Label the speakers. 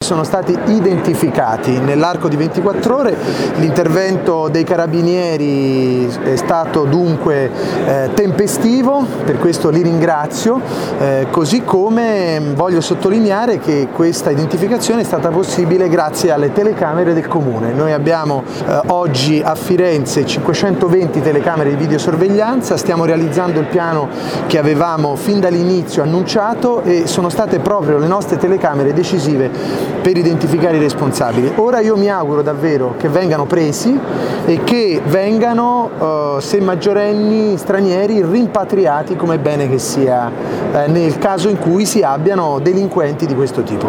Speaker 1: sono stati identificati nell'arco di 24 ore, l'intervento dei carabinieri è stato dunque tempestivo, per questo li ringrazio, così come voglio sottolineare che questa identificazione è stata possibile grazie alle telecamere del Comune. Noi abbiamo oggi a Firenze 520 telecamere di videosorveglianza, stiamo realizzando il piano che avevamo fin dall'inizio annunciato e sono state proprio le nostre telecamere decisive per identificare i responsabili. Ora io mi auguro davvero che vengano presi e che vengano, se maggiorenni stranieri, rimpatriati come è bene che sia nel caso in cui si abbiano delinquenti di questo tipo.